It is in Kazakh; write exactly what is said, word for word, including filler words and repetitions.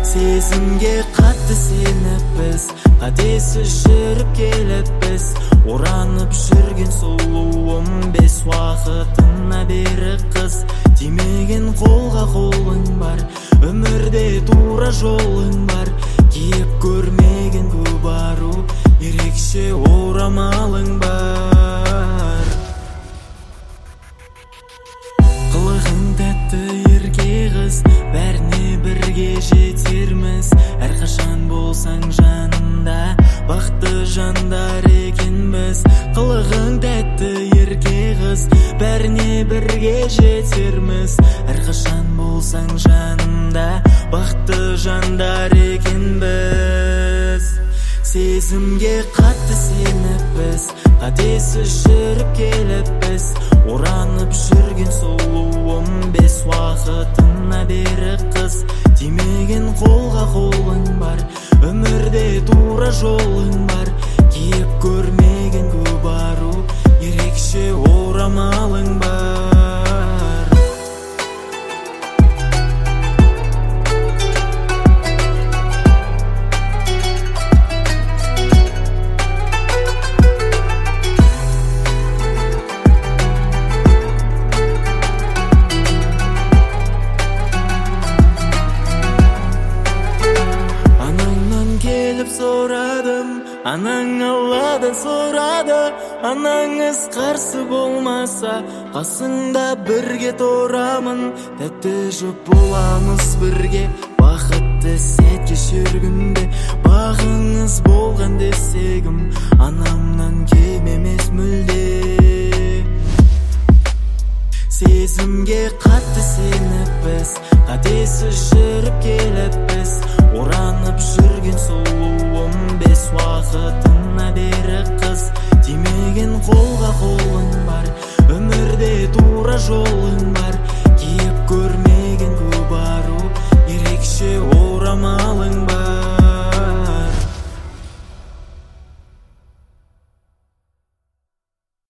Сезімге қатты сеніп біз, қатесіз жүріп келіппіз. Оранып жүрген сұлуым бес уақытына бері қыз. Тимеген қолға қолың бар, өмірде тура жолың бар. Киіп көрмеген көп ару, ерекше орамалың бар. Қылығың тәтті ерке қыз, бәріне бірге жетерміз. Әрқашан болсаң жанымда, бақытты жандар екенбіз. Қылығың тәтті ерке қыз, бәріне бірге жетерміз. Әрқашан болсаң жанымда, бақытты жандар екенбіз. Сезімге қатты сеніп біз, қатесіз жүріп келіппіз. Оранып жүрген сұлуым бес уақытына бері қыз. Тимеген қолға қолың бар, өмірде тура жолың бар. Киіп көрмеген көп ару, ерекше орамалың бар. Сорадым, анаң Алладан сұрады. Анаңыз қарсы болмаса, қасыңда бірге тұрамын. Тәтті жұп боламыз бірге, бақытты сәт кешіргімде. Бағыңыз болған десегім, анамнан кем емес мүлде. Сезімге қатты сеніп біз, қатесіз жүріп келіппіз. Оранып жүрген сұлуым бес уақытына бері қыз. Тимеген қолға қолың бар, өмірде тура жолың бар.